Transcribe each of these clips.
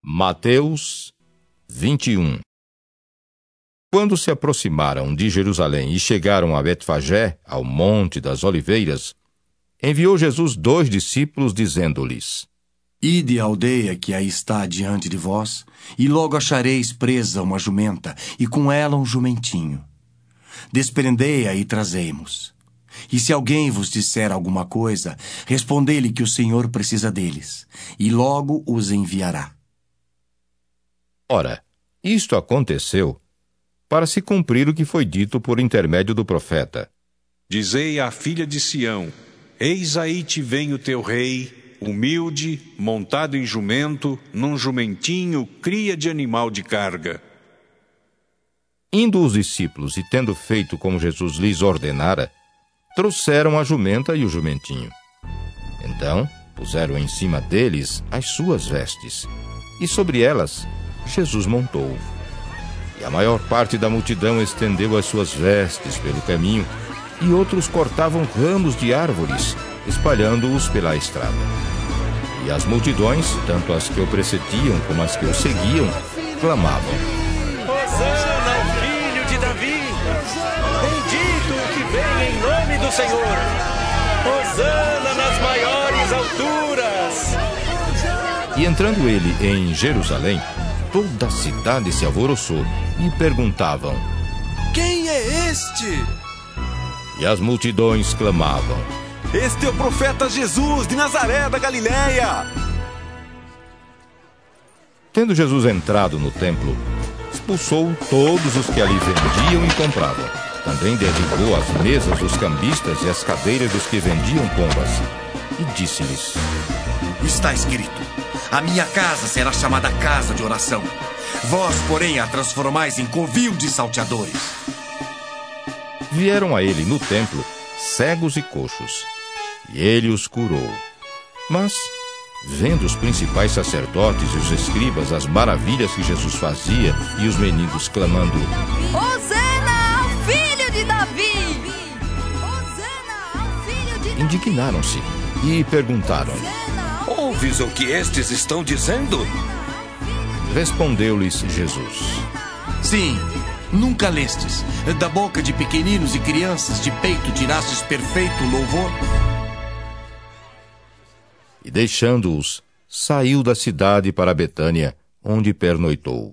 Mateus 21. Quando se aproximaram de Jerusalém e chegaram a Betfagé, ao Monte das Oliveiras, enviou Jesus 2 discípulos, dizendo-lhes: Ide à aldeia que aí está diante de vós, e logo achareis presa uma jumenta, e com ela um jumentinho. Desprendei-a e trazei-mos. E se alguém vos disser alguma coisa, respondei-lhe que o Senhor precisa deles, e logo os enviará. Ora, isto aconteceu para se cumprir o que foi dito por intermédio do profeta: Dizei à filha de Sião: Eis aí te vem o teu rei, humilde, montado em jumento, num jumentinho, cria de animal de carga. Indo os discípulos e tendo feito como Jesus lhes ordenara, trouxeram a jumenta e o jumentinho. Então puseram em cima deles as suas vestes, e sobre elas Jesus montou. E a maior parte da multidão estendeu as suas vestes pelo caminho, e outros cortavam ramos de árvores, espalhando-os pela estrada. E as multidões, tanto as que o precediam como as que o seguiam, clamavam: Hosana ao filho de Davi! Bendito o que vem em nome do Senhor! Hosana nas maiores alturas! E entrando ele em Jerusalém, toda a cidade se alvoroçou e perguntavam: Quem é este? E as multidões clamavam: Este é o profeta Jesus de Nazaré da Galileia. Tendo Jesus entrado no templo, expulsou todos os que ali vendiam e compravam. Também derribou as mesas dos cambistas e as cadeiras dos que vendiam pombas. E disse-lhes: Está escrito: a minha casa será chamada casa de oração. Vós, porém, a transformais em covil de salteadores. Vieram a ele no templo cegos e coxos, e ele os curou. Mas, vendo os principais sacerdotes e os escribas as maravilhas que Jesus fazia, e os meninos clamando: Hosana ao filho de Davi! Hosana ao filho de Davi! Indignaram-se e perguntaram: Ouves o que estes estão dizendo? Respondeu-lhes Jesus: Sim, nunca lestes: da boca de pequeninos e crianças de peito tirastes perfeito louvor? E deixando-os, saiu da cidade para Betânia, onde pernoitou.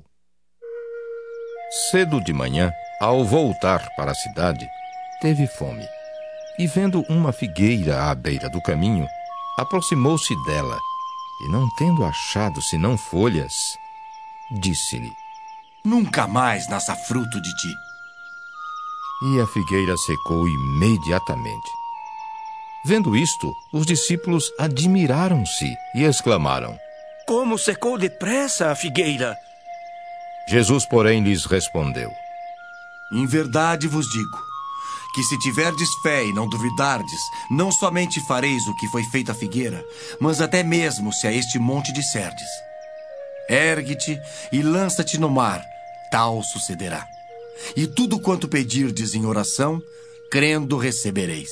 Cedo de manhã, ao voltar para a cidade, teve fome. E vendo uma figueira à beira do caminho, aproximou-se dela, e não tendo achado senão folhas, disse-lhe: Nunca mais nasça fruto de ti. E a figueira secou imediatamente. Vendo isto, os discípulos admiraram-se e exclamaram: Como secou depressa a figueira! Jesus, porém, lhes respondeu: Em verdade vos digo, que se tiverdes fé e não duvidardes, não somente fareis o que foi feito à figueira, mas até mesmo se a este monte disserdes: Ergue-te e lança-te no mar, tal sucederá. E tudo quanto pedirdes em oração, crendo recebereis.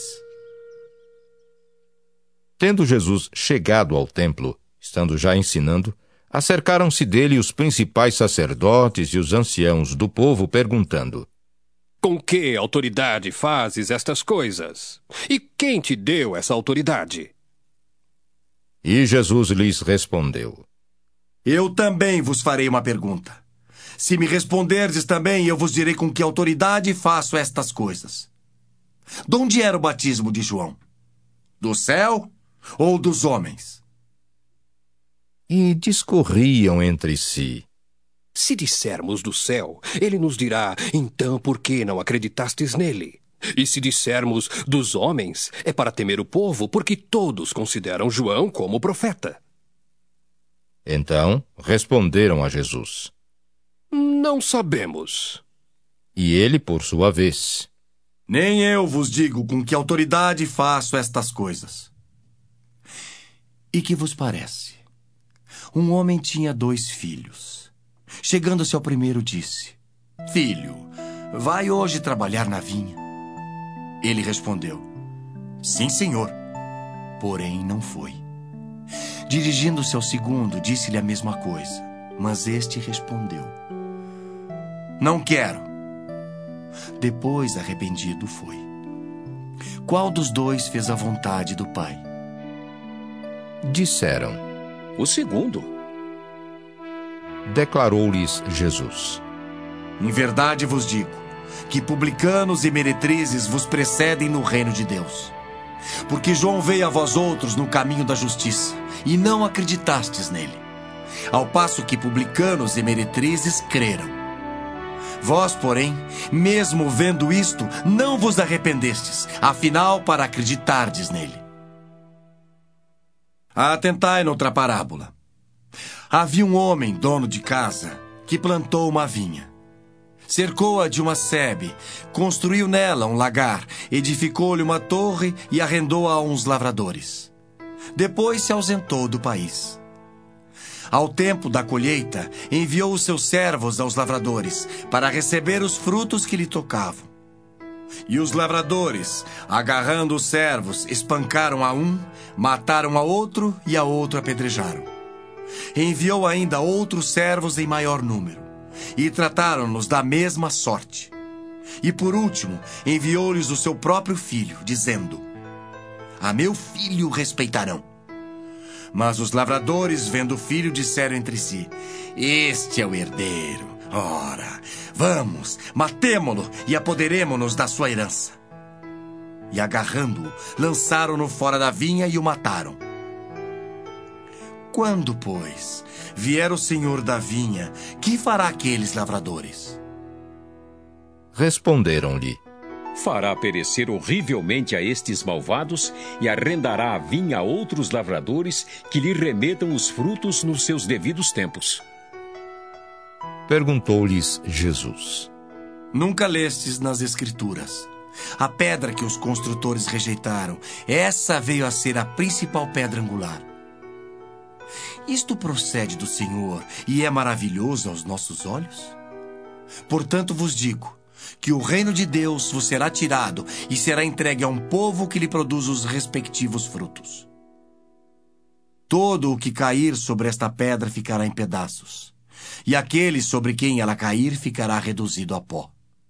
Tendo Jesus chegado ao templo, estando já ensinando, acercaram-se dele os principais sacerdotes e os anciãos do povo, perguntando: Com que autoridade fazes estas coisas? E quem te deu essa autoridade? E Jesus lhes respondeu: Eu também vos farei uma pergunta. Se me responderdes também, eu vos direi com que autoridade faço estas coisas. De onde era o batismo de João? Do céu ou dos homens? E discorriam entre si: Se dissermos do céu, ele nos dirá: Então por que não acreditastes nele? E se dissermos dos homens, é para temer o povo, porque todos consideram João como profeta. Então responderam a Jesus: Não sabemos. E ele, por sua vez: Nem eu vos digo com que autoridade faço estas coisas. E que vos parece? Um homem tinha 2 filhos. Chegando-se ao primeiro, disse: Filho, vai hoje trabalhar na vinha. Ele respondeu: Sim, senhor. Porém, não foi. Dirigindo-se ao segundo, disse-lhe a mesma coisa. Mas este respondeu: Não quero. Depois, arrependido, foi. Qual dos dois fez a vontade do Pai? Disseram. O segundo. Declarou-lhes Jesus: Em verdade vos digo que publicanos e meretrizes vos precedem no reino de Deus. Porque João veio a vós outros no caminho da justiça, e não acreditastes nele, ao passo que publicanos e meretrizes creram. Vós, porém, mesmo vendo isto, não vos arrependestes, afinal, para acreditardes nele. Atentai noutra parábola. Havia um homem, dono de casa, que plantou uma vinha. Cercou-a de uma sebe, construiu nela um lagar, edificou-lhe uma torre e arrendou-a a uns lavradores. Depois se ausentou do país. Ao tempo da colheita, enviou os seus servos aos lavradores para receber os frutos que lhe tocavam. E os lavradores, agarrando os servos, espancaram a um, mataram a outro e a outro apedrejaram. Enviou ainda outros servos em maior número, e trataram-nos da mesma sorte. E por último, enviou-lhes o seu próprio filho, dizendo: A meu filho respeitarão. Mas os lavradores, vendo o filho, disseram entre si: Este é o herdeiro. Ora, vamos, matemo-lo e apoderemo-nos da sua herança. E agarrando-o, lançaram-no fora da vinha e o mataram. Quando, pois, vier o senhor da vinha, que fará aqueles lavradores? Responderam-lhe: Fará perecer horrivelmente a estes malvados e arrendará a vinha a outros lavradores que lhe remetam os frutos nos seus devidos tempos. Perguntou-lhes Jesus: Nunca lestes nas Escrituras: a pedra que os construtores rejeitaram, essa veio a ser a principal pedra angular. Isto procede do Senhor e é maravilhoso aos nossos olhos? Portanto vos digo que o reino de Deus vos será tirado e será entregue a um povo que lhe produz os respectivos frutos. Todo o que cair sobre esta pedra ficará em pedaços, e aquele sobre quem ela cair ficará reduzido a pó.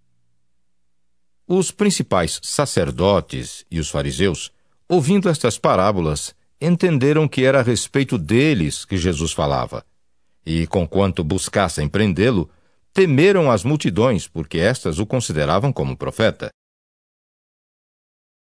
Os principais sacerdotes e os fariseus, ouvindo estas parábolas, entenderam que era a respeito deles que Jesus falava. E, conquanto buscassem prendê-lo, temeram as multidões, porque estas o consideravam como profeta.